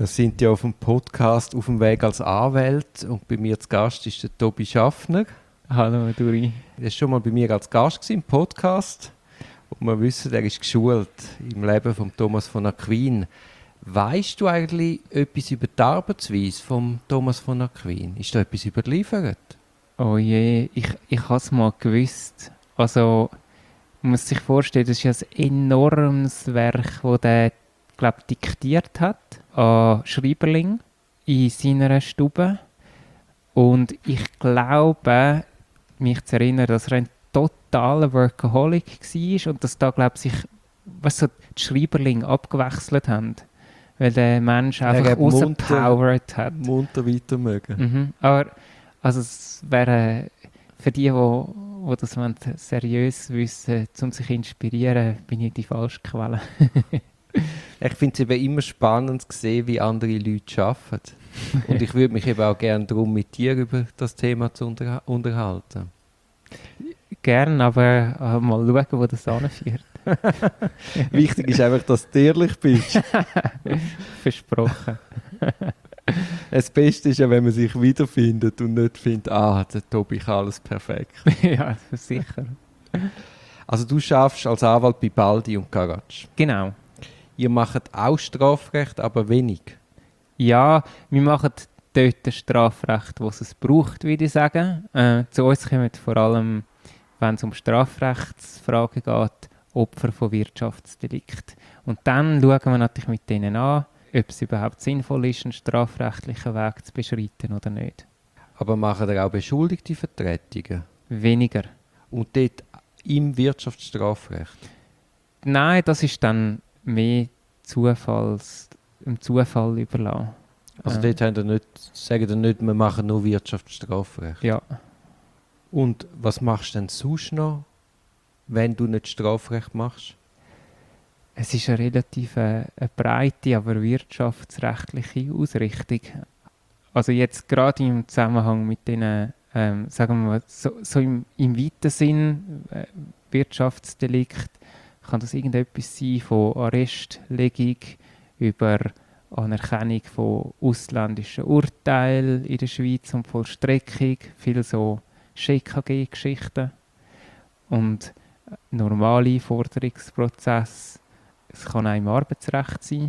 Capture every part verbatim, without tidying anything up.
Wir sind ja auf dem Podcast «Auf dem Weg als Anwalt» und bei mir zu Gast ist der Tobi Schaffner. Hallo Duri. Er war schon mal bei mir als Gast im Podcast und wir wissen, er ist geschult im Leben von Thomas von Aquin. Weißt du eigentlich etwas über die Arbeitsweise von Thomas von Aquin? Ist da etwas überliefert? Oh je, ich, ich habe es mal gewusst. Also, man muss sich vorstellen, das ist ein enormes Werk, das der, glaube ich, diktiert hat an Schreiberling in seiner Stube. Und ich glaube, mich zu erinnern, dass er ein totaler Workaholic war und dass da, glaube ich, sich was so die Schreiberlinge abgewechselt haben. Weil der Mensch einfach rausgepowert hat. Munter weiter mögen. Mhm. Aber also es wäre für die, die, die das seriös wissen, um sich zu inspirieren, bin ich die falsche Quelle. Ich finde es eben immer spannend zu sehen, wie andere Leute arbeiten. Und ich würde mich eben auch gerne darum mit dir über das Thema zu unterha- unterhalten. Gerne, aber äh, mal schauen, wo das anführt. Wichtig ist einfach, dass du ehrlich bist. Versprochen. Das Beste ist ja, wenn man sich wiederfindet und nicht findet, ah, der Tobi kann alles perfekt. Ja, sicher. Also du arbeitest als Anwalt bei Baldi und Karatsch. Genau. Ihr macht auch Strafrecht, aber wenig. Ja, wir machen dort das Strafrecht, das es braucht, würde ich sagen. Äh, zu uns kommen vor allem, wenn es um Strafrechtsfragen geht, Opfer von Wirtschaftsdelikten. Und dann schauen wir natürlich mit denen an, ob es überhaupt sinnvoll ist, einen strafrechtlichen Weg zu beschreiten oder nicht. Aber machen ihr auch beschuldigte Vertretungen? Weniger. Und dort im Wirtschaftsstrafrecht? Nein, das ist dann mehr Zufalls, im Zufall überlassen. Also äh. dort haben ihr nicht, sagen ihr nicht, wir machen nur Wirtschaftsstrafrecht? Ja. Und was machst du denn sonst noch, wenn du nicht Strafrecht machst? Es ist eine relativ äh, eine breite, aber wirtschaftsrechtliche Ausrichtung. Also jetzt gerade im Zusammenhang mit den, ähm, sagen wir mal, so, so im, im weiten Sinn äh, Wirtschaftsdelikt, kann das irgendetwas sein von Arrestlegung über Anerkennung von ausländischen Urteilen in der Schweiz und Vollstreckung, viel so Sch K G-Geschichten und normale Forderungsprozesse. Es kann auch im Arbeitsrecht sein.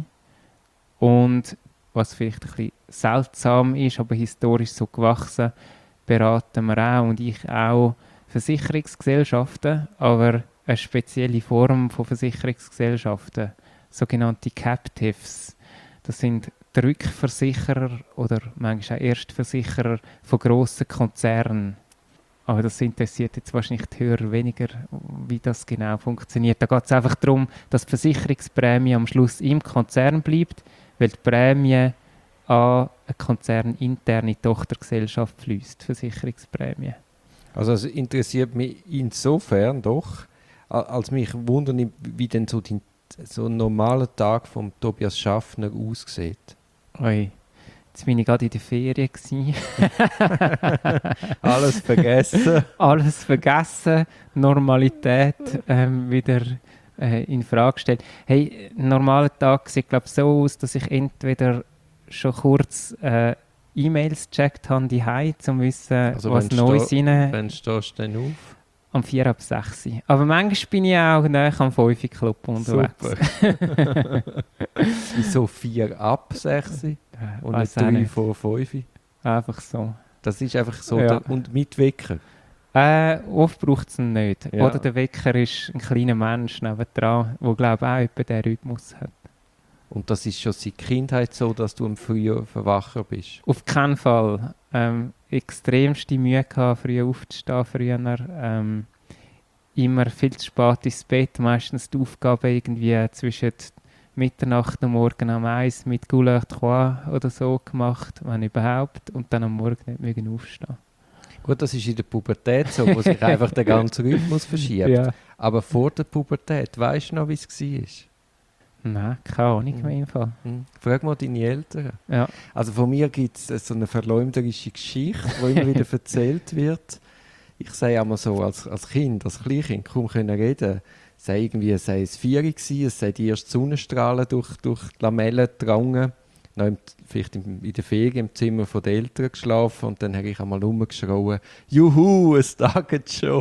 Und was vielleicht ein bisschen seltsam ist, aber historisch so gewachsen, beraten wir auch und ich auch Versicherungsgesellschaften, aber eine spezielle Form von Versicherungsgesellschaften, sogenannte Captives. Das sind die Rückversicherer oder manchmal auch Erstversicherer von grossen Konzernen. Aber das interessiert jetzt wahrscheinlich die Hörer weniger, wie das genau funktioniert. Da geht es einfach darum, dass die Versicherungsprämie am Schluss im Konzern bleibt, weil die Prämie an eine konzerninterne Tochtergesellschaft fließt, Versicherungsprämie. Also es interessiert mich insofern doch, als mich wundert, wie denn so, die, so ein normaler Tag von Tobias Schaffner aussieht. Oi. Jetzt bin ich gerade in der Ferien. Alles vergessen. Alles vergessen, Normalität ähm, wieder äh, in Frage gestellt. Hey, ein normaler Tag sieht glaube so aus, dass ich entweder schon kurz äh, E-Mails gecheckt habe, die um zu wissen, also was Neues rein. Wann stehst du denn auf? Am vier ab sechs. Aber manchmal bin ich auch näher am fünf Club unterwegs. Super. Wieso vier ab sechs? Und Weiss nicht drei nicht. vor fünf? Einfach so. Das ist einfach so. Ja. Der, und mit Wecker? Äh, oft braucht es ihn nicht. Ja. Oder der Wecker ist ein kleiner Mensch nebendran, der glaube ich auch etwa diesen Rhythmus hat. Und das ist schon seit Kindheit so, dass du am Früh verwacher bist? Auf keinen Fall. Ähm, extremste Mühe gehabt, früh aufzustehen früher. Ähm, immer viel zu spät ins Bett. Meistens die Aufgabe irgendwie zwischen Mitternacht und morgen um eins mit Goulart Trois oder so gemacht, wenn überhaupt. Und dann am Morgen nicht mögen aufstehen. Gut, das ist in der Pubertät so, wo sich einfach der ganze Rhythmus verschiebt. Ja. Aber vor der Pubertät, weißt du noch, wie es war? Nein, keine Ahnung mehr im Fall. Hm. Frag mal deine Eltern. Ja. Also von mir gibt es so eine verleumderische Geschichte, die immer wieder erzählt wird. Ich sage einmal so, als, als Kind, als Kleinkind, kaum können reden, sei irgendwie, sei es vier gewesen, es sei die ersten Sonnenstrahlen durch, durch die Lamellen gedrungen. noch im, vielleicht im, in der Ferien im Zimmer von den Eltern geschlafen und dann habe ich einmal rumgeschrien, «Juhu, es taget schon!»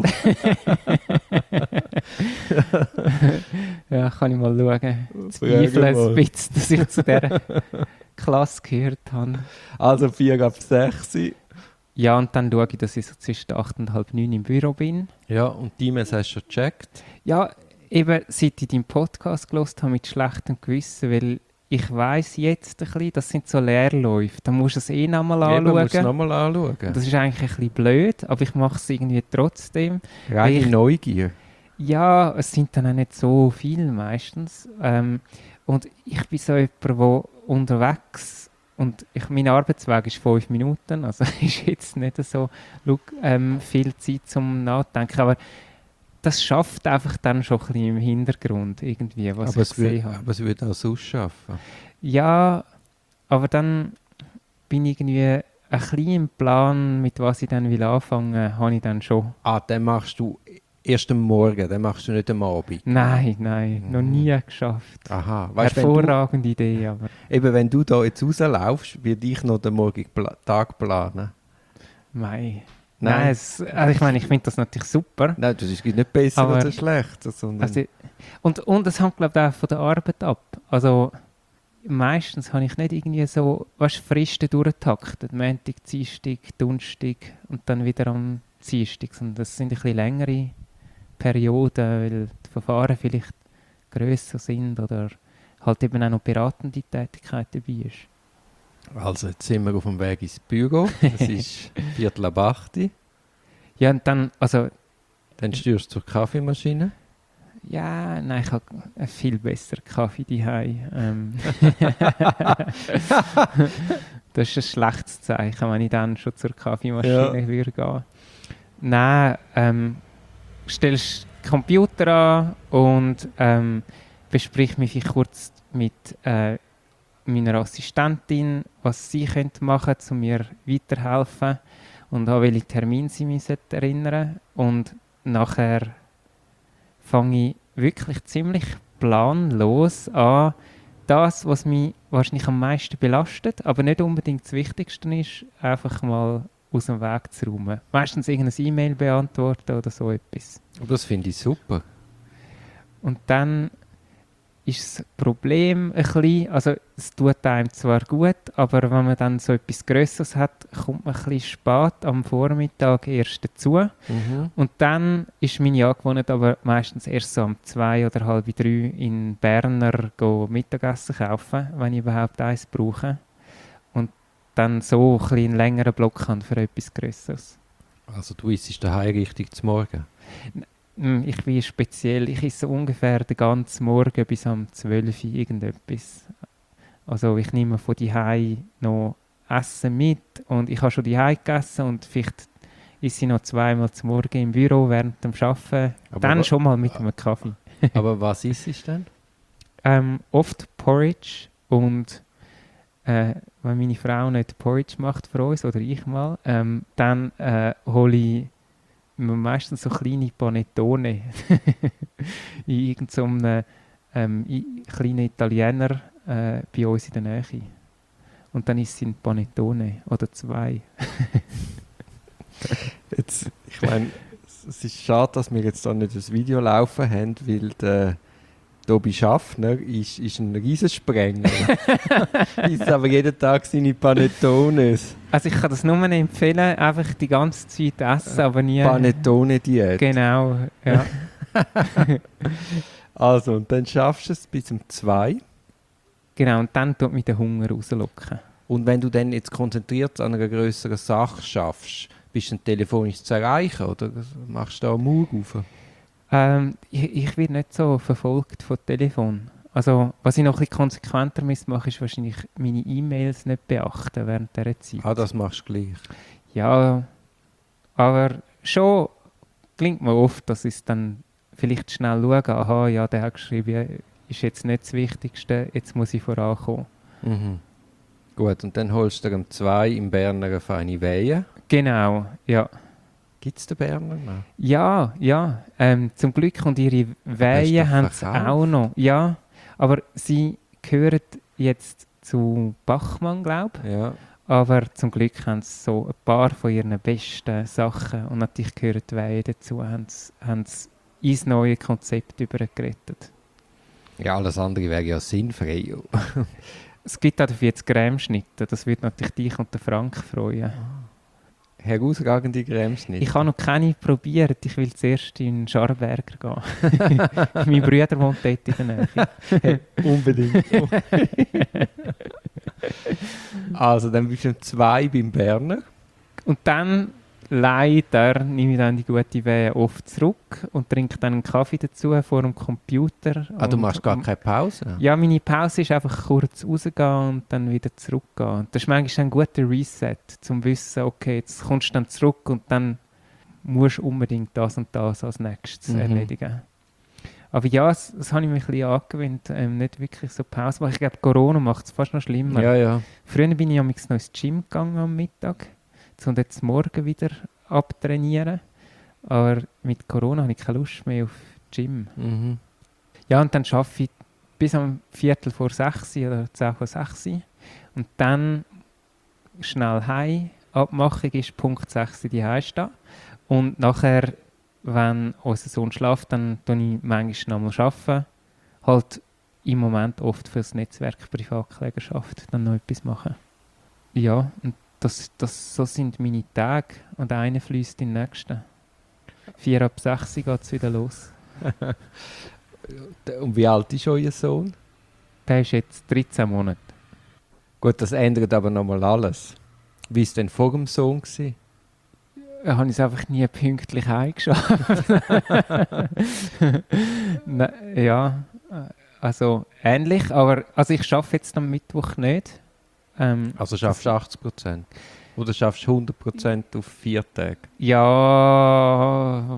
Ja, kann ich mal schauen. Frage Zweifle mal. ein bisschen, dass ich zu dieser Klasse gehört habe. Also vier ab sechs. Ja, und dann schaue ich, dass ich so zwischen acht und halb neun im Büro bin. Ja, und die E-Mails hast du schon gecheckt? Ja, eben seit ich deinen Podcast gehört habe, mit schlechtem Gewissen, weil ich weiss jetzt ein bisschen, das sind so Leerläufe. Da musst du es eh nochmal Eben, musst du es anschauen. nochmal anschauen. Das ist eigentlich ein bisschen blöd, aber ich mache es irgendwie trotzdem. Reine ich- Neugier. Ja, es sind dann auch nicht so viele meistens. Ähm, und ich bin so jemand, der unterwegs und ich, mein Arbeitsweg ist fünf Minuten, also ist jetzt nicht so look, ähm, viel Zeit zum Nachdenken. Aber das schafft einfach dann schon ein bisschen im Hintergrund irgendwie, was aber, ich es wird, gesehen habe. aber es wird auch sonst schaffen. Ja, aber dann bin ich irgendwie ein bisschen im Plan, mit was ich dann will anfangen, habe ich dann schon. Ah, den machst du erst am Morgen, den machst du nicht am Abend. Nein, nein, noch Mhm. nie geschafft. Aha, weißt, wenn du, Hervorragende Idee, aber eben, wenn du da jetzt rauslaufst, würde ich noch den morgigen Pla- Tag planen. mei. Nein. Nein, es, also ich meine, ich finde das natürlich super. Nein, das ist nicht besser Aber- oder schlechter, sondern... Also, und, und es hängt, glaube ich, auch von der Arbeit ab. Also meistens habe ich nicht irgendwie so, weißt, Fristen durchgetaktet. Montag, Dienstag, Donnerstag und dann wieder am Dienstag. Und das sind ein bisschen längere Perioden, weil die Verfahren vielleicht grösser sind oder halt eben auch noch beratende Tätigkeit dabei ist. Also, jetzt sind wir auf dem Weg ins Büro. Es ist Viertel ab acht. Ja, und dann, also, Dann stürzt du zur Kaffeemaschine. ja, nein, ich habe einen viel besseren Kaffee daheim. Ähm. Das ist ein schlechtes Zeichen, wenn ich dann schon zur Kaffeemaschine Ja. würde gehen. Nein, ähm, stellst den Computer an und ähm, besprich mich vielleicht kurz mit äh, meiner Assistentin, was sie könnte machen könnte, um mir weiterhelfen und an welche Termine sie mich sollte erinnern. Und nachher fange ich wirklich ziemlich planlos an, das, was mich wahrscheinlich am meisten belastet, aber nicht unbedingt das Wichtigste ist, einfach mal aus dem Weg zu räumen. Meistens irgendeine E-Mail beantworten oder so etwas. Aber das finde ich super. Und dann ist das Problem ein bisschen, also es tut einem zwar gut, aber wenn man dann so etwas Grösseres hat, kommt man ein bisschen spät am Vormittag erst dazu. Mhm. Und dann ist meine Angewohnheit aber meistens erst so um zwei oder halb drei in Berner go Mittagessen kaufen, wenn ich überhaupt eins brauche. Und dann so ein bisschen einen längeren Block habe für etwas Grösseres. Also du isst daheim richtig zum Morgen. Hm, Ich bin speziell, ich esse ungefähr den ganzen Morgen bis um zwölf Uhr irgendetwas. Also ich nehme von daheim noch Essen mit und ich habe schon daheim gegessen und vielleicht esse ich noch zweimal zum Morgen im Büro während dem Arbeiten. Aber Dann wa- schon mal mit einem Kaffee. Aber was isst du denn? Ähm, oft Porridge und äh, wenn meine Frau nicht Porridge macht für uns oder ich mal, ähm, dann äh, hole ich mir meistens so kleine Panettone in irgendeinem ähm, i- kleinen Italiener äh, bei uns in der Nähe. Und dann ist es ein Panettone oder zwei. Jetzt, ich meine, es ist schade, dass wir jetzt da nicht das Video laufen haben, weil der Tobi Schaffner ist, ist ein Riesensprenger. Isst aber jeden Tag seine Panettones. Also ich kann das nur empfehlen, einfach die ganze Zeit essen, aber nie... Panettone-Diät. Genau, ja. Also, und dann schaffst du es bis um zwei. Genau, und dann tut mich der Hunger rauslocken. Und wenn du dann jetzt konzentriert an einer grösseren Sache schaffst, bist du dann telefonisch zu erreichen oder machst du da einen Mauer auf? Ähm, ich, ich werde nicht so verfolgt von Telefon. Also, was ich noch ein bisschen konsequenter machen muss, ist wahrscheinlich meine E-Mails nicht beachten während dieser Zeit. Ah, das machst du gleich. Ja, aber schon klingt mir oft, dass ich dann vielleicht schnell schaue, aha, ja, der hat geschrieben, ist jetzt nicht das Wichtigste, jetzt muss ich vorankommen. Mhm. Gut, und dann holst du dir um zwei im Berner eine feine Weihe. Genau, ja. Gibt es den Berner noch? Ja, ja. Ähm, zum Glück und ihre hast Weihen doch haben sie verkauft. auch noch. Ja, aber sie gehören jetzt zu Bachmann, glaube ich. Ja. Aber zum Glück haben sie so ein paar von ihren besten Sachen, und natürlich gehören die Weihe dazu, haben sie, haben sie ins neue Konzept übergerettet. Ja, alles andere wäre ja sinnfrei. Es gibt auch dafür jetzt Cremeschnitte, das würde natürlich dich und den Frank freuen. Herausragende Cremeschnitte. Ich habe noch keine probiert, ich will zuerst in Scharberger gehen. Mein Bruder wohnt dort in der Nähe. Unbedingt. Also, dann bist du um zwei beim Berner. Und dann, leider, nehme ich dann die gute Wehe oft zurück und trinke dann einen Kaffee dazu vor dem Computer. Ah, du und, machst gar keine Pause? Ja, meine Pause ist einfach kurz rausgehen und dann wieder zurückgehen. Das ist manchmal ein guter Reset, um zu wissen, okay, jetzt kommst du dann zurück und dann musst du unbedingt das und das als nächstes Mhm. erledigen. Aber ja, das, das habe ich mir ein bisschen angewöhnt, ähm, nicht wirklich so Pause machen. Ich glaube, Corona macht es fast noch schlimmer. Ja, ja. Früher bin ich amigs noch ins Gym gegangen am Mittag, um jetzt morgen wieder abtrainieren. Aber mit Corona habe ich keine Lust mehr auf Gym. Mhm. Ja, und dann arbeite ich bis am Viertel vor sechs oder zehn vor sechs. Und dann schnell heim. Abmachung ist Punkt sechs die stehen. Und nachher, wenn unser Sohn schläft, dann arbeite ich manchmal noch mal arbeiten. Halt im Moment oft für das Netzwerk Privatklägerschaft dann noch etwas machen. Ja, und das, das, so sind meine Tage. Und einer fließt in den nächsten. Vier ab sechs geht es wieder los. Und wie alt ist euer Sohn? Der ist jetzt dreizehn Monate. Gut, das ändert aber nochmal alles. Wie war es denn vor dem Sohn gewesen? Da habe ich es einfach nie pünktlich heimgeschafft. Ne, ja, also ähnlich, aber also ich arbeite jetzt am Mittwoch nicht. Ähm, Also schaffst du achtzig Prozent? Oder schaffst du hundert Prozent auf vier Tage? Ja,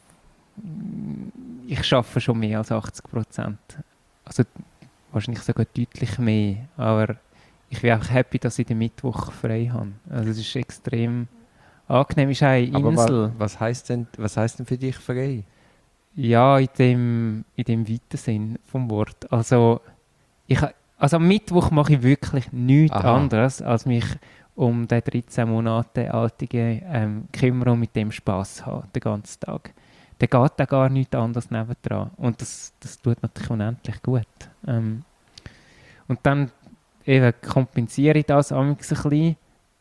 ich arbeite schon mehr als achtzig Prozent. Also wahrscheinlich sogar deutlich mehr, aber ich bin auch happy, dass ich den Mittwoch frei habe. Also es ist extrem angenehm, es ist eine Aber Insel. wa was heisst denn, was heisst denn für dich frei? Ja, in dem, in dem weiten Sinn vom Wort. Also, ich, ha- also am Mittwoch mache ich wirklich nichts Aha. anderes, als mich um den dreizehn Monate Altigen ähm, kümmern und mit dem Spass haben, den ganzen Tag. Da geht auch gar nichts anderes nebendran. Und das, das tut natürlich unendlich gut. Ähm, und dann eben kompensiere ich das amigs ein bisschen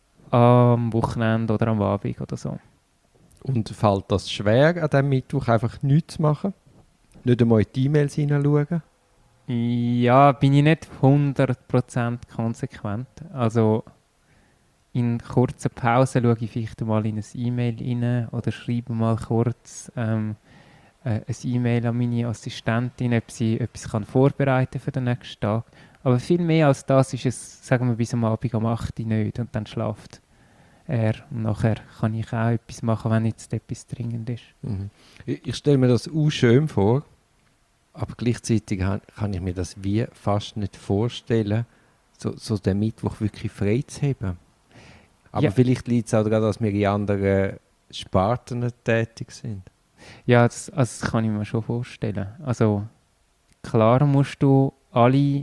am Wochenende oder am Abend oder so. Und fällt das schwer, an diesem Mittwoch einfach nichts zu machen? Nicht einmal in die E-Mails hineinschauen? Ja, bin ich nicht hundert Prozent konsequent. Also in kurzen Pausen schaue ich vielleicht mal in ein E-Mail rein oder schreibe mal kurz ähm, äh, ein E-Mail an meine Assistentin, ob sie etwas kann vorbereiten für den nächsten Tag. Aber viel mehr als das ist es, sagen wir, bis am Abend um acht Uhr nicht und dann schlaft er. Und nachher kann ich auch etwas machen, wenn jetzt etwas dringend ist. Mhm. Ich, ich stelle mir das auch schön vor, aber gleichzeitig han- kann ich mir das wie fast nicht vorstellen, so, so den Mittwoch wirklich frei zu haben. Aber Ja. vielleicht liegt es auch daran, dass wir in anderen Sparten tätig sind. Ja, das, also das kann ich mir schon vorstellen. Also klar musst du alle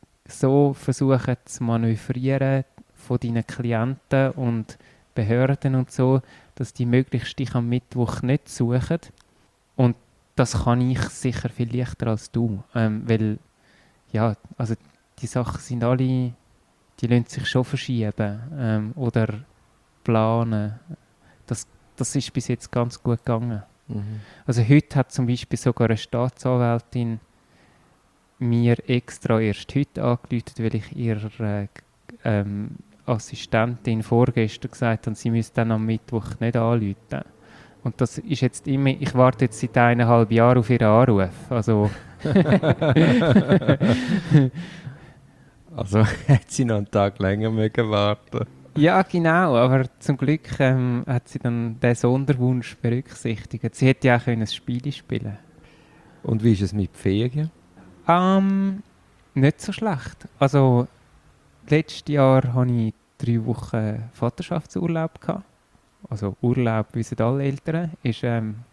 so versuchen zu manövrieren von deinen Klienten und Behörden und so, dass die möglichst dich am Mittwoch nicht suchen. Und das kann ich sicher viel leichter als du. Ähm, weil, ja, also die Sachen sind alle, die lassen sich schon verschieben ähm, oder planen. Das, das ist bis jetzt ganz gut gegangen. Mhm. Also heute hat zum Beispiel sogar eine Staatsanwältin mir extra erst heute angerufen, weil ich ihrer äh, ähm, Assistentin vorgestern gesagt habe, sie müsste dann am Mittwoch nicht anrufen. Und das ist jetzt immer, ich warte jetzt seit eineinhalb Jahren auf ihren Anruf. Also, Also hätte sie noch einen Tag länger mögen warten. ja, genau, aber zum Glück ähm, hat sie dann den Sonderwunsch berücksichtigt. Sie hätte ja auch können ein Spiel spielen. Und wie ist es mit Ferien? Ähm, nicht so schlecht. Also, letztes Jahr hatte ich drei Wochen Vaterschaftsurlaub gehabt. Also Urlaub wissen alle Eltern, ist ähm,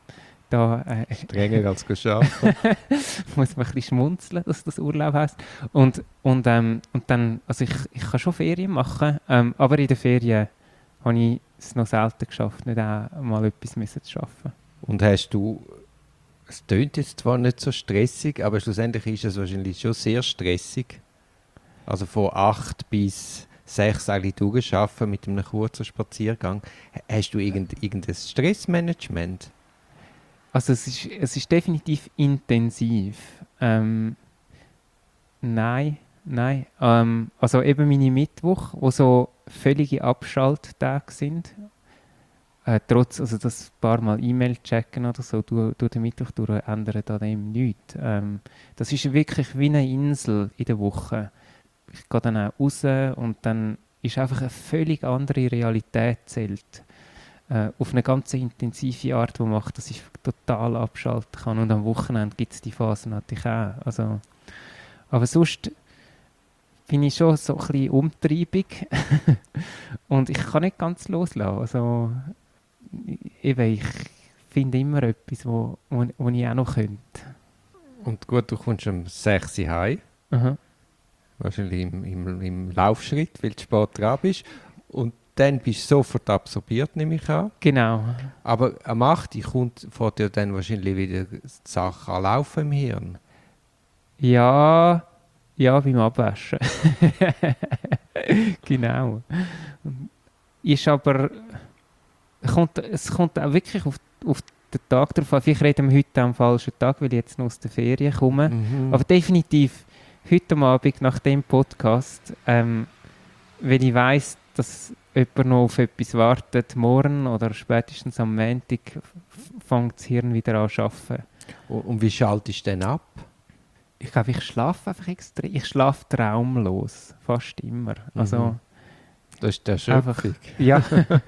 da äh, strenger als arbeiten. muss man ein bisschen schmunzeln, dass das Urlaub heisst. Und, und, ähm, und dann, also ich, ich kann schon Ferien machen, ähm, aber in den Ferien habe ich es noch selten geschafft, nicht auch mal etwas müssen zu arbeiten. Und hast du, es tönt jetzt zwar nicht so stressig, aber schlussendlich ist es wahrscheinlich schon sehr stressig. Also von acht bis sechs eigentlich durcharbeiten mit einem kurzen Spaziergang. Hast du irgend, irgendein Stressmanagement? Also es ist, es ist definitiv intensiv. Ähm, nein, nein. Ähm, also eben meine Mittwoch, wo so völlige Abschalttage sind. Äh, trotz, also das ein paar Mal E-Mail checken oder so, durch, durch den Mittwoch durch ändert an dem nichts. Ähm, das ist wirklich wie eine Insel in der Woche. Ich gehe dann auch raus und dann ist einfach eine völlig andere Realität zählt. Äh, auf eine ganz intensive Art, die macht, dass ich total abschalten kann. Und am Wochenende gibt es die Phasen natürlich auch. Also, aber sonst bin ich schon so ein bisschen umtriebig und ich kann nicht ganz loslassen. Also, eben, ich finde immer etwas, wo, wo, wo ich auch noch könnte. Und gut, du kommst um sechs Uhr heim. Aha. Wahrscheinlich im, im, im Laufschritt, weil du spät dran bist. Und dann bist du sofort absorbiert, nehme ich an. Genau. Aber am acht Uhr kommt vor dir dann wahrscheinlich wieder die Sache an Laufen im Hirn. Ja, ja, beim Abwaschen. Genau. Ist aber, kommt, es kommt auch wirklich auf, auf den Tag drauf an. Vielleicht reden wir heute am falschen Tag, weil ich jetzt noch aus der Ferien komme. Mhm. Aber definitiv heute am Abend nach dem Podcast, ähm, weil ich weiss, dass jemand noch auf etwas wartet, morgen oder spätestens am Montag fängt das Hirn wieder an zu arbeiten. Und, und wie schaltest du denn ab? Ich glaube, ich schlafe einfach extrem. Ich schlafe traumlos, fast immer. Also, das ist der Erschöpfung. Ja.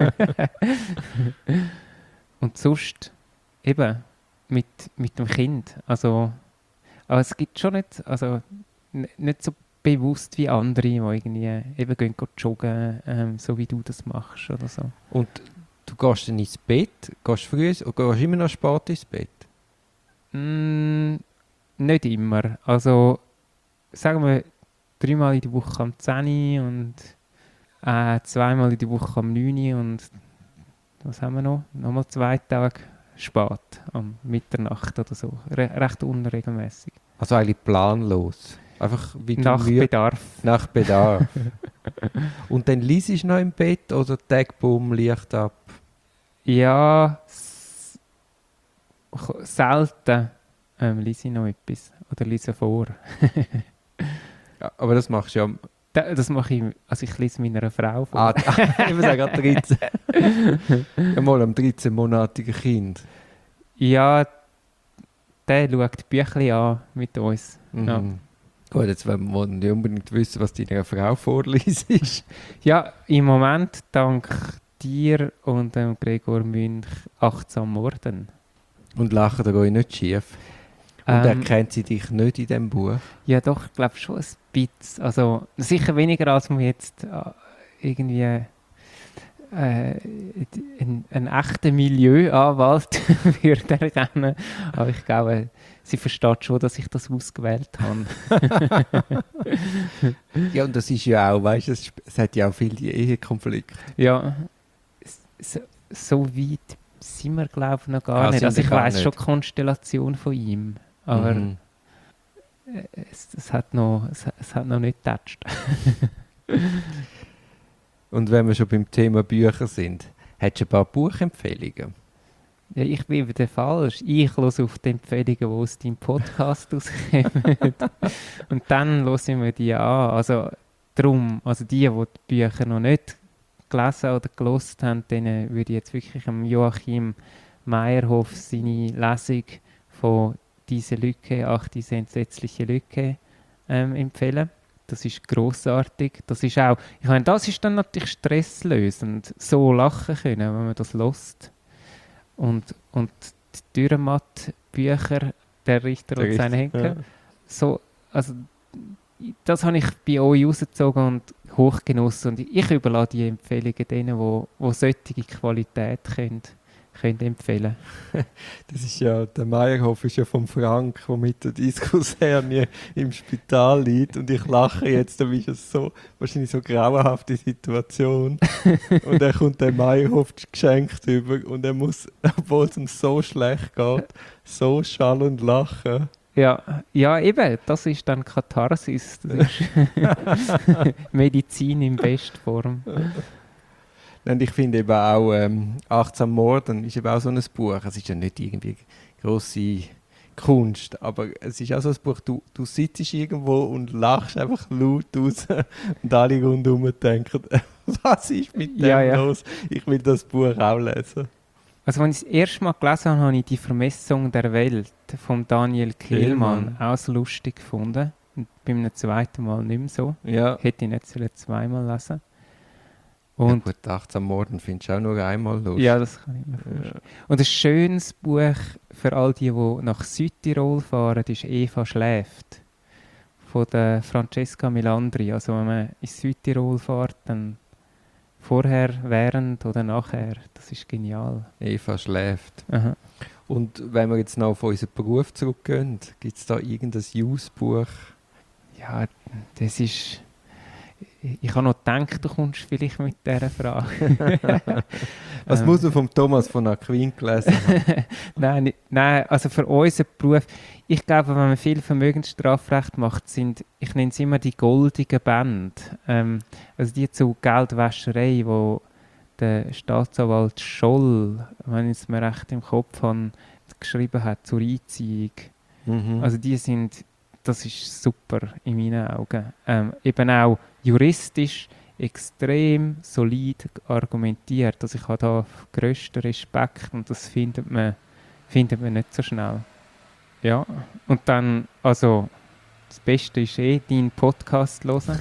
Und sonst eben mit, mit dem Kind. Also, aber es gibt schon nicht, also n- nicht so bewusst wie andere, die irgendwie eben gehen, gehen joggen, ähm, so wie du das machst oder so. Und du gehst dann ins Bett, gehst früh oder gehst immer noch spät ins Bett? Mm, nicht immer. Also sagen wir dreimal in der Woche am zehn Uhr und äh, zweimal in der Woche am neun Uhr und was haben wir noch? Nochmal zwei Tage spät, am Mitternacht oder so. Re- recht unregelmäßig. Also eigentlich planlos. Einfach wie du Nach müde- Bedarf. Nach Bedarf. Und dann liest du noch im Bett oder Tagboom, Licht ab? Ja, s- ch- selten ähm, lese ich noch etwas oder lese vor. Ja, aber das machst du ja... Da- Das mache ich, also ich lese meiner Frau vor. Ah, ich muss sagen, dreizehn. Einmal am dreizehnmonatigen Kind. Ja, der schaut Büchlein an mit uns. Mhm. Ja. Gut, jetzt wollen wir nicht unbedingt wissen, was deiner Frau vorliest. Ja, im Moment dank dir und dem Gregor Münch achtsam Morden. Und lachen da nicht schief. Und Ähm, erkennt sie dich nicht in diesem Buch? Ja, doch, ich glaube schon ein bisschen. Also sicher weniger, als man jetzt äh, irgendwie äh, einen, einen echten Milieuanwalt würde erkennen. Aber ich glaube, sie versteht schon, dass ich das ausgewählt habe. Ja, und das ist ja auch, weißt du, es, es hat ja auch viele Ehekonflikte. Ja, so, so weit sind wir, glaube ich, noch gar Ah, nicht. sind Also wir ich gar weiss nicht. schon die Konstellation von ihm. Aber Mhm. es, es, hat noch, es, es hat noch nicht getatscht. Und wenn wir schon beim Thema Bücher sind, hättest du ein paar Buchempfehlungen? Ja, ich bin wieder falsch. Ich höre auf die Empfehlungen, die aus deinem Podcast rauskommen. Und dann höre ich mir die an. Also darum, also die, die die Bücher noch nicht gelesen oder gelesen haben, denen würde ich jetzt wirklich am Joachim Meyerhoff seine Lesung von «Diese Lücke, ach, diese entsetzliche Lücke» ähm, empfehlen. Das ist grossartig. Das ist auch, ich meine, das ist dann natürlich stresslösend, so lachen können, wenn man das hört. Und, und die Dürrenmatt-Bücher, «Der Richter und sein Henker», Ja. so, also, das habe ich bei euch rausgezogen und hochgenossen. Und ich überlasse die Empfehlungen denen, die, die solche Qualität können, könnt empfehlen. Das ist ja, der Meyerhof ist ja vom Frank, der mit der Diskushernie im Spital liegt. Und ich lache jetzt, da ist es so, wahrscheinlich so grauenhafte Situation. Und er kommt dem Meyerhof geschenkt über und er muss, obwohl es ihm so schlecht geht, so schallend lachen. Ja, ja, eben, das ist dann Katharsis. Das ist Medizin in Bestform. Und ich finde eben auch ähm, «Achtsam Morden» ist eben auch so ein Buch. Es ist ja nicht irgendwie grosse Kunst, aber es ist auch so ein Buch, du, du sitzt irgendwo und lachst einfach laut raus und alle rundherum denken, was ist mit dem Ja, ja. los? Ich will das Buch auch lesen. Also, als ich das erste Mal gelesen habe, habe ich «Die Vermessung der Welt» von Daniel Kehlmann Kehlmann. auch so lustig gefunden. Und beim zweiten Mal nicht mehr so. Ja. Hätte ich nicht sollen zweimal lesen. Und Und ja gut, «Achtsam Morden» findest du auch nur einmal lustig. ja, das kann ich mir vorstellen. Und ein schönes Buch für all die, die nach Südtirol fahren, ist «Eva schläft» von der Francesca Melandri. Also wenn man in Südtirol fährt, dann vorher, während oder nachher. Das ist genial. «Eva schläft». Aha. Und wenn wir jetzt noch auf unseren Beruf zurückgehen, gibt es da irgendein News-Buch? Ja, das ist... Ich habe noch gedacht, du kommst vielleicht mit dieser Frage. Was Ähm. muss man vom Thomas von Aquin gelesen haben? nein, nicht, nein, also für unseren Beruf, ich glaube, wenn man viel Vermögensstrafrecht macht, sind, ich nenne es immer die goldigen Bände. Ähm, also die zu Geldwäscherei, wo der Staatsanwalt Scholl, wenn ich es mir recht im Kopf habe, geschrieben hat zur Einziehung. Mhm. Also die sind, das ist super in meinen Augen. Ähm, eben auch juristisch extrem solid argumentiert. Also ich habe da grössten Respekt und das findet man, findet man nicht so schnell. Ja, und dann, also das Beste ist eh, deinen Podcast hören.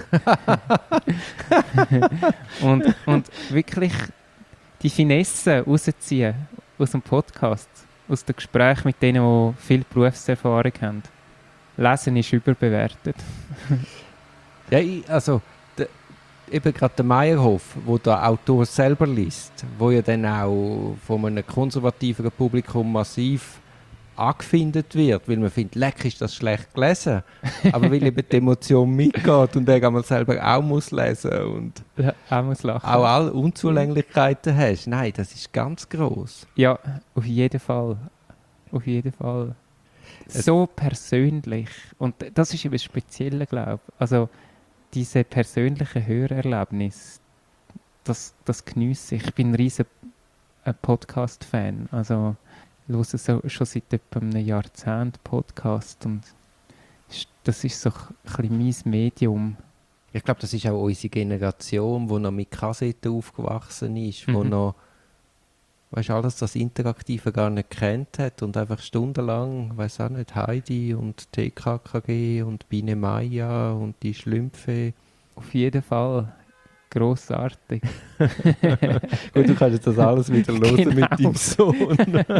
und, und wirklich die Finesse rausziehen aus dem Podcast, aus dem Gespräch mit denen, die viel Berufserfahrung haben. Lesen ist überbewertet. Ja, ich, also de, eben gerade der Meyerhof, wo der Autor selber liest, wo ja dann auch von einem konservativen Publikum massiv angefindet wird, weil man findet, leck, ist das schlecht gelesen, aber weil eben die Emotion mitgeht und er einmal selber auch muss lesen und Ja, auch muss lachen. auch alle Unzulänglichkeiten hast. Nein, das ist ganz gross. Ja, auf jeden Fall. Auf jeden Fall. So persönlich. Und das ist eben das Spezielle, glaube ich. Also, diese persönlichen Hörerlebnisse, das, das geniesse ich. Ich bin ein riesen äh, Podcast-Fan. Also, ich höre so, schon seit etwa einem Jahrzehnt Podcast. Und ist- das ist so ein bisschen mein Medium. Ich glaube, das ist auch unsere Generation, die noch mit Kassetten aufgewachsen ist, wo Mhm. noch weißt, alles das Interaktive gar nicht kennt hat und einfach stundenlang, weiß auch nicht, Heidi und T K K G und Biene Maya und die Schlümpfe. Auf jeden Fall. Grossartig. Gut, du kannst jetzt das alles wieder hören Genau. mit deinem Sohn.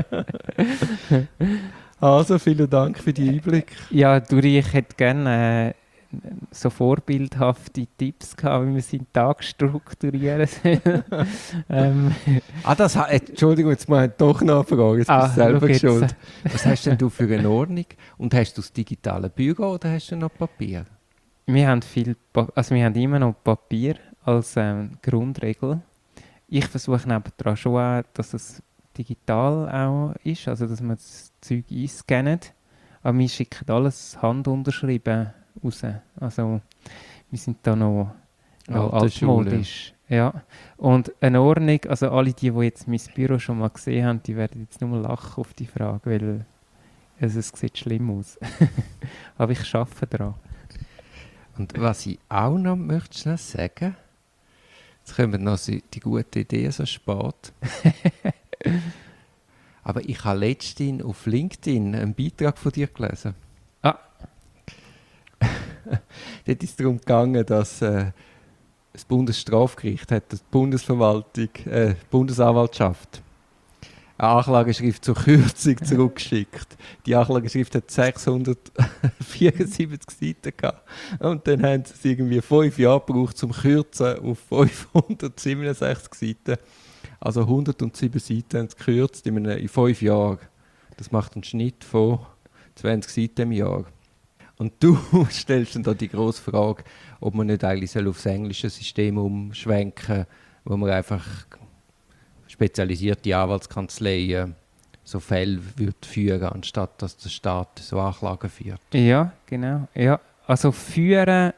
Also, vielen Dank für die Einblick. Ja, Duri, ich hätte gerne äh, so vorbildhafte Tipps gehabt, wie man seinen Tag strukturieren soll. ähm, Ah, das ha- Entschuldigung, jetzt muss ich doch nachfragen, jetzt Ah, bist du selber schau jetzt. schuld. Was hast denn du für eine Ordnung? Und hast du das digitale Büro oder hast du noch Papier? wir, haben viel pa- also wir haben immer noch Papier als ähm, Grundregel. Ich versuche nebendran schon auch, dass es digital auch ist, also dass man das Zeug einscannt. Aber wir schicken alles handunterschrieben raus. Also wir sind da noch, noch Alte Schule. altmodisch. Ja. Und eine Ordnung, also alle die, die jetzt mein Büro schon mal gesehen haben, die werden jetzt nur lachen auf die Frage, weil also es sieht schlimm aus. Aber ich arbeite daran. Und was ich auch noch möchte schnell sagen, jetzt kommen noch so die guten Ideen so spät. Aber ich habe letztens auf LinkedIn einen Beitrag von dir gelesen. Ah. Dort ist es darum gegangen, dass äh, das Bundesstrafgericht hat die Bundesverwaltung, äh, die Bundesanwaltschaft eine Anklageschrift zur Kürzung zurückgeschickt. Die Anklageschrift hat sechshundertvierundsiebzig Seiten gehabt. Und dann haben sie es irgendwie fünf Jahre gebraucht zum Kürzen auf fünfhundertsiebenundsechzig Seiten. Also hundertsieben Seiten haben sie gekürzt in, einem, in fünf Jahren. Das macht einen Schnitt von zwanzig Seiten im Jahr. Und du stellst dann da die grosse Frage, ob man nicht eigentlich soll aufs englische System umschwenken soll, wo man einfach spezialisierte Anwaltskanzleien so Fälle würde führen, anstatt dass der Staat so Anklagen führt. Ja, genau. Ja. Also führen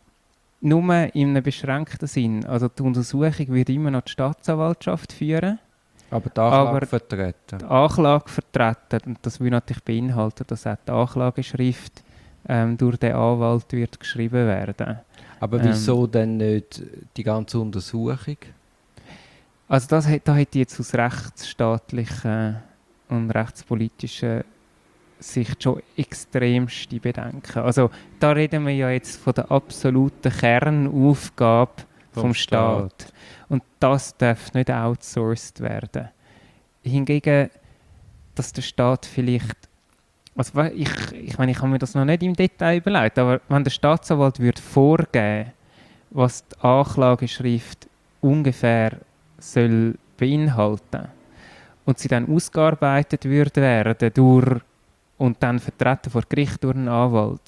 nur in einem beschränkten Sinn. Also die Untersuchung wird immer noch die Staatsanwaltschaft führen. Aber die Anklage Aber vertreten. Die Anklage vertreten. Und das würde natürlich beinhalten, dass auch die Anklageschrift ähm, durch den Anwalt wird geschrieben werden. Aber wieso ähm, dann nicht die ganze Untersuchung? Also das, da hätte ich jetzt aus rechtsstaatlicher und rechtspolitischer Sicht schon extremste Bedenken. Also da reden wir ja jetzt von der absoluten Kernaufgabe vom, vom Staat. Staat. Und das darf nicht outsourced werden. Hingegen, dass der Staat vielleicht, also ich, ich meine, ich habe mir das noch nicht im Detail überlegt, aber wenn der Staatsanwalt würde vorgeben, was die Anklageschrift ungefähr soll beinhalten und sie dann ausgearbeitet würde werden durch und dann vertreten vor Gericht durch einen Anwalt,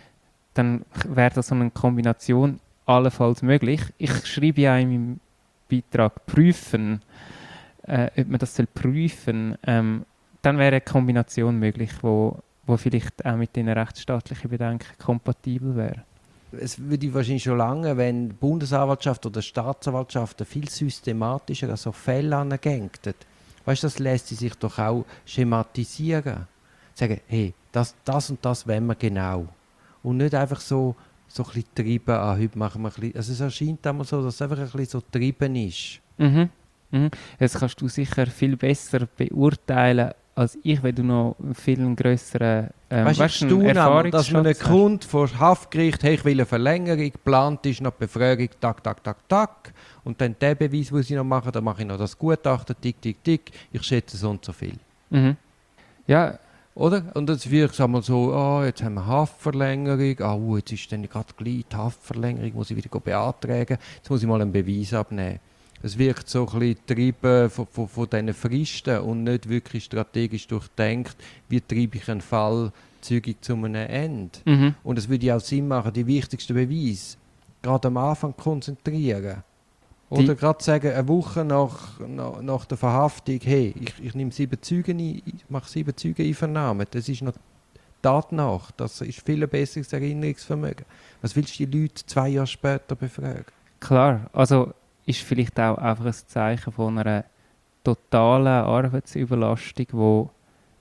dann wäre das so eine Kombination allenfalls möglich. Ich schreibe ja in meinem Beitrag prüfen, äh, ob man das soll prüfen, ähm, dann wäre eine Kombination möglich, wo, wo vielleicht auch mit den rechtsstaatlichen Bedenken kompatibel wäre. Es würde wahrscheinlich schon lange, wenn die Bundesanwaltschaft oder Staatsanwaltschaft viel systematischer an so Fälle angehen. Weißt du, das lässt sich doch auch schematisieren. Sagen, hey, das, das und das wollen wir genau. Und nicht einfach so, so ein bisschen treiben, ah, heute machen wir ein bisschen. Also es erscheint einmal so, dass es einfach ein bisschen so treiben ist. Mhm. Mhm. Das kannst du sicher viel besser beurteilen als ich, wenn du noch viel grösseren ähm, weißt, weißt, du, Erfahrungsschatz dass man einen hast. Grund vor Haftgericht, hey, ich will eine Verlängerung, geplant ist noch die Befragung, tak, tak, tak, tak. Und dann der Beweis, den ich noch mache, dann mache ich noch das Gutachten, tick, tick, tick. Ich schätze so und so viel. Mhm. Ja. Oder? Und jetzt wirkt es einmal so, oh, jetzt haben wir Haftverlängerung, oh, jetzt ist dann gerade gleich die Haftverlängerung, muss ich wieder beantragen, jetzt muss ich mal einen Beweis abnehmen. Es wirkt so ein bisschen getrieben von, von, von diesen Fristen und nicht wirklich strategisch durchdenkt, wie treibe ich einen Fall zügig zu einem Ende. Mhm. Und es würde ja auch Sinn machen, die wichtigsten Beweise gerade am Anfang konzentrieren. Oder gerade sagen, eine Woche nach, nach, nach der Verhaftung, hey, ich, ich nehme sieben Zeugen ein, ich mache sieben Zeugeneinvernahmen. Das ist noch Tat nach. Das ist viel ein besseres Erinnerungsvermögen. Was willst du die Leute zwei Jahre später befragen? Klar, also ist vielleicht auch einfach ein Zeichen von einer totalen Arbeitsüberlastung, die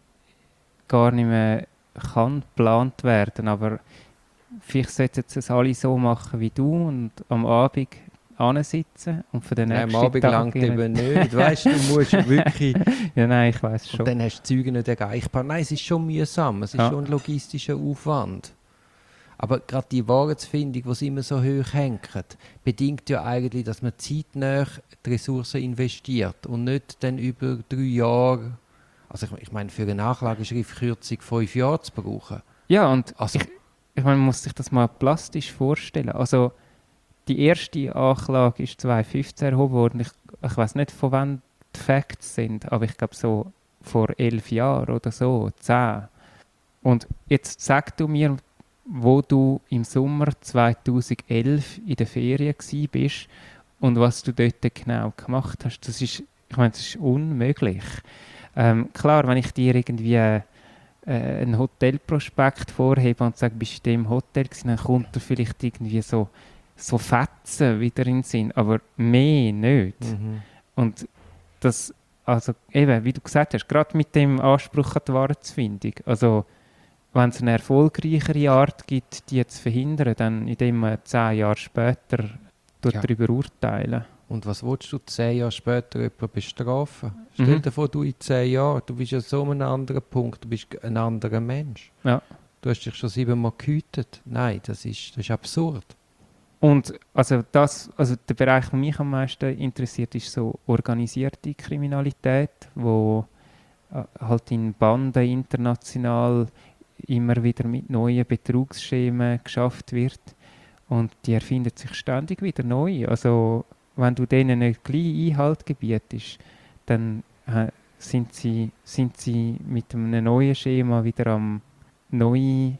gar nicht mehr kann geplant werden. Aber vielleicht sollten sie es alle so machen wie du und am Abend ansitzen und für den nächsten Tag... Nein, am Abend langt eben nicht. Weißt du, du musst wirklich... Ja, nein, ich weiss schon. Und dann hast du die Zeugen nicht erreichbar. Nein, es ist schon mühsam, es ist ja. schon ein logistischer Aufwand. Aber gerade die Wahrheitsfindung, die sie immer so hoch hängt, bedingt ja eigentlich, dass man zeitnah die Ressourcen investiert und nicht dann über drei Jahre, also ich, ich meine, für eine Nachlageschrift kürzlich fünf Jahre zu brauchen. Ja, und also, ich, ich meine, man muss sich das mal plastisch vorstellen. Also die erste Anklage ist zwanzig fünfzehn erhoben worden. Ich, ich weiß nicht, von wann die Facts sind, aber ich glaube so vor elf Jahren oder so, zehn. Und jetzt sag du mir, wo du im Sommer zweitausendelf in der Ferien gsi bist und was du dort genau gemacht hast. Das ist, ich meine, das ist unmöglich. Ähm, klar, wenn ich dir irgendwie äh, einen Hotelprospekt vorhebe und sage, bist du in dem Hotel gewesen, dann kommt da vielleicht irgendwie so, so Fetzen wieder in den Sinn, aber mehr nicht. Mhm. Und das, also eben, wie du gesagt hast, gerade mit dem Anspruch an die Wahrheitsfindung, also wenn es eine erfolgreichere Art gibt, die zu verhindern, dann indem man zehn Jahre später ja. darüber urteilen. Und was willst du zehn Jahre später jemanden bestrafen? Stell Mhm. dir vor, du in zehn Jahren, du bist ja so an einem anderen Punkt, du bist ein anderer Mensch. Ja. Du hast dich schon siebenmal gehütet. Nein, das ist, das ist absurd. Und also das, also der Bereich, der mich am meisten interessiert, ist so organisierte Kriminalität, wo äh, halt in Banden international immer wieder mit neuen Betrugsschemen geschafft wird und die erfindet sich ständig wieder neu. Also wenn du denen nicht gleich Einhalt gebietest, dann äh, sind, sie, sind sie mit einem neuen Schema wieder am neue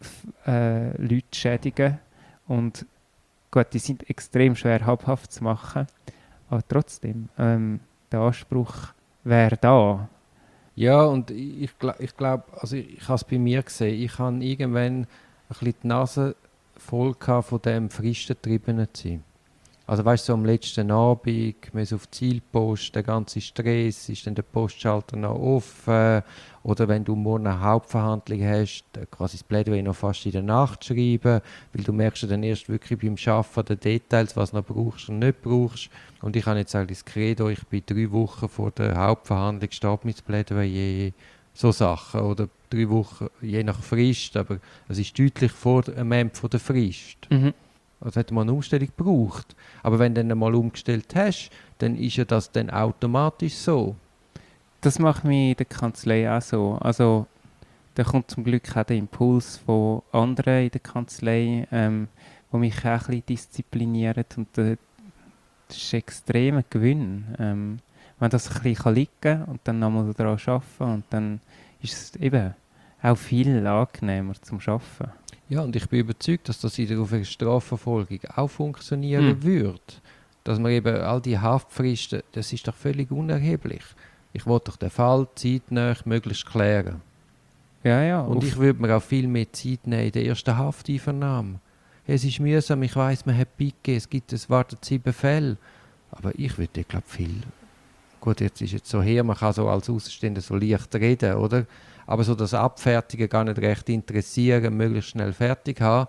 äh, Leute schädigen. Und gut, die sind extrem schwer habhaft zu machen, aber trotzdem, ähm, der Anspruch wäre da. Ja, und ich, gl- ich glaube, also ich, ich habe es bei mir gesehen, ich habe irgendwann ein bisschen die Nase voll gehabt von dem fristentriebenen zu sein. Also weißt du, so am letzten Abend, man ist auf die Zielpost, der ganze Stress, ist dann der Postschalter noch offen, oder wenn du morgen eine Hauptverhandlung hast, äh, quasi das Plädoyer noch fast in der Nacht schreiben, weil du merkst ja dann erst wirklich beim Schaffen der Details, was du noch brauchst und nicht brauchst. Und ich habe jetzt eigentlich das Credo, ich bin drei Wochen vor der Hauptverhandlung, steht mit Plädoyer, so Sachen, oder drei Wochen, je nach Frist, aber es ist deutlich vor dem Ende von der Frist. Mhm. Also hat man eine Umstellung gebraucht. Aber wenn du dann einmal umgestellt hast, dann ist ja das dann automatisch so. Das macht mich in der Kanzlei auch so. Also, da kommt zum Glück auch der Impuls von anderen in der Kanzlei, ähm, die mich auch ein bisschen disziplinieren. Und äh, das ist ein extremer Gewinn. Ähm, wenn das ein bisschen liegen kann und dann nochmal daran arbeiten, und dann ist es eben auch viel angenehmer zum Arbeiten. Ja, und ich bin überzeugt, dass das in der Strafverfolgung auch funktionieren Mhm. würde. Dass man eben all die Haftfristen, das ist doch völlig unerheblich. Ich will doch den Fall zeitnah möglichst klären. Ja, ja. Und auf- ich würde mir auch viel mehr Zeit nehmen in der ersten Hafteinvernahme. Es ist mühsam, ich weiss, man hat Picke, es gibt, es warten sieben Fälle. Aber ich würde, glaube viel... Gut, jetzt ist es so her, man kann so als Außenstehender so leicht reden, oder? Aber so das Abfertigen gar nicht recht interessieren, möglichst schnell fertig haben,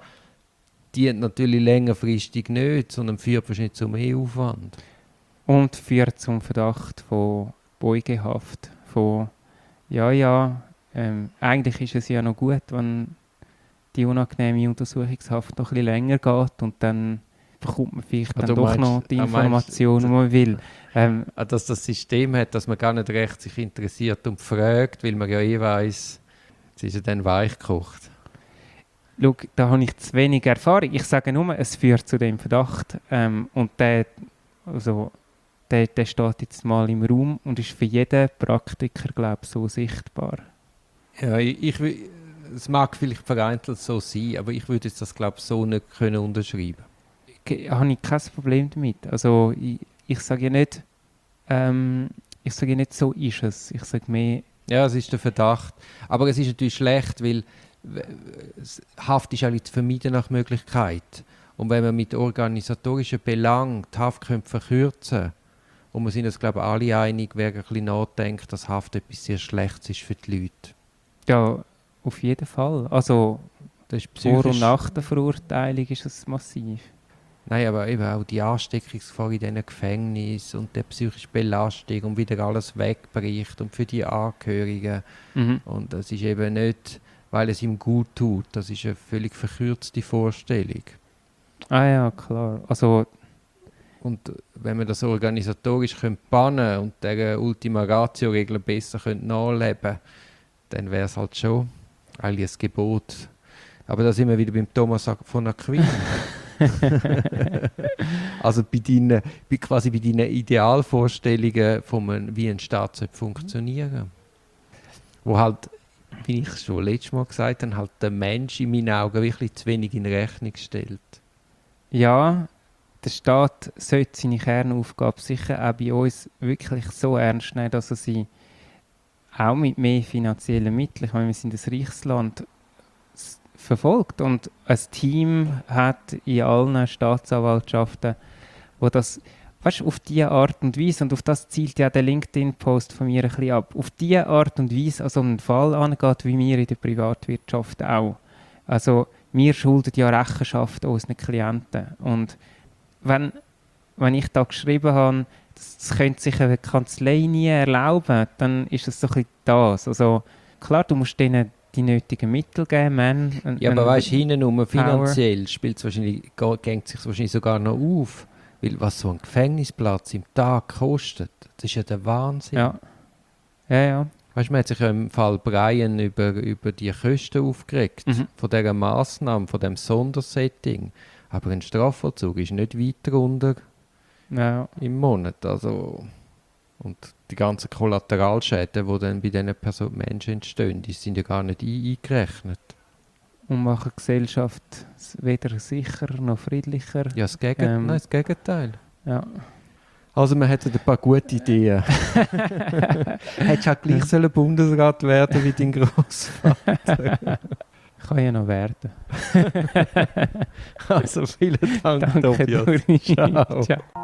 dient natürlich längerfristig nicht, sondern führt wahrscheinlich zu mehr Aufwand. Und führt zum Verdacht von Beugehaft. Von, ja, ja, ähm, eigentlich ist es ja noch gut, wenn die unangenehme Untersuchungshaft noch ein bisschen länger geht und dann bekommt man vielleicht Ah, dann du doch meinst- noch die ah, meinst- Information, die man will. Ähm, Ah, dass das System hat, dass man gar nicht recht sich interessiert und fragt, weil man ja eh weiss, jetzt ist er dann weich gekocht. Schau, da habe ich zu wenig Erfahrung. Ich sage nur, es führt zu dem Verdacht. Ähm, und der, also, der, der steht jetzt mal im Raum und ist für jeden Praktiker, glaube ich, so sichtbar. Ja, ich, ich, wi- es mag vielleicht vereinzelt so sein, aber ich würde jetzt das, glaube ich, so nicht können unterschreiben. Ge- habe ich kein Problem damit. Also ich, ich sage ja nicht, ähm, ich sage ja nicht, so ist es. Ich sage mehr, Ja, es ist der Verdacht. Aber es ist natürlich schlecht, weil w- s- Haft ist eigentlich zu vermeiden nach Möglichkeit. Und wenn man mit organisatorischen Belangen die Haft könnte verkürzen und wir sind uns, glaube ich, alle einig, wer ein bisschen nachdenkt, dass Haft etwas sehr Schlechtes ist für die Leute. ja, auf jeden Fall. Also Das ist vor und psychisch... nach der Verurteilung ist es massiv. Nein, aber eben auch die Ansteckungsgefahr in diesen Gefängnissen und die psychische Belastung und wieder alles wegbricht und für die Angehörigen. Mhm. Und das ist eben nicht, weil es ihm gut tut. Das ist eine völlig verkürzte Vorstellung. Ah ja, klar. Also Und wenn man das organisatorisch könnte bannen und dieser Ultima Ratio-Regeln besser könnte nachleben, dann wäre es halt schon eigentlich ein Gebot. Aber da sind wir wieder beim Thomas von Aquin. Also bei deinen, bei, quasi bei deinen Idealvorstellungen, von einem, wie ein Staat sollte funktionieren. Wo halt, wie ich schon letztes Mal gesagt habe, halt der Mensch in meinen Augen wirklich zu wenig in Rechnung stellt. ja, der Staat sollte seine Kernaufgabe sicher auch bei uns wirklich so ernst nehmen, dass er sie auch mit mehr finanziellen Mitteln, ich meine, wir sind ein reiches Land, s- verfolgt und ein Team hat in allen Staatsanwaltschaften, wo das, weißt du, auf diese Art und Weise, und auf das zielt ja der LinkedIn-Post von mir ein bisschen ab, auf diese Art und Weise an so einen Fall angeht, wie wir in der Privatwirtschaft auch. Also wir schulden ja Rechenschaft unseren Klienten. Und wenn, wenn ich da geschrieben habe, das, das könnte sich eine Kanzlei nie erlauben, dann ist es so ein bisschen das. Also klar, du musst denen die nötigen Mittel geben, man. ein- Ja, aber ein- weißt du, hinten finanziell spielt es wahrscheinlich, ge- gängt sich wahrscheinlich sogar noch auf. Weil was so ein Gefängnisplatz im Tag kostet, das ist ja der Wahnsinn. Ja. Ja, ja. Weißt du, man hat sich ja im Fall Brian über, über die Kosten aufgeregt, Mhm. von dieser Massnahme, von dem Sondersetting. Aber ein Strafvollzug ist nicht weit runter Ja. im Monat. Also, und die ganzen Kollateralschäden, die dann bei diesen Person Menschen entstehen, die sind ja gar nicht ein- eingerechnet. Und machen die Gesellschaft weder sicherer noch friedlicher. Ja, das, Gegen Ähm, Nein, das Gegenteil. Ja. Also man hätte ein paar gute Ideen. Hättest du auch gleich sollen Bundesrat werden wie dein Grossvater. Kann ja noch werden. Also vielen Dank, Danke, Tobias. Dori. Ciao. Ciao.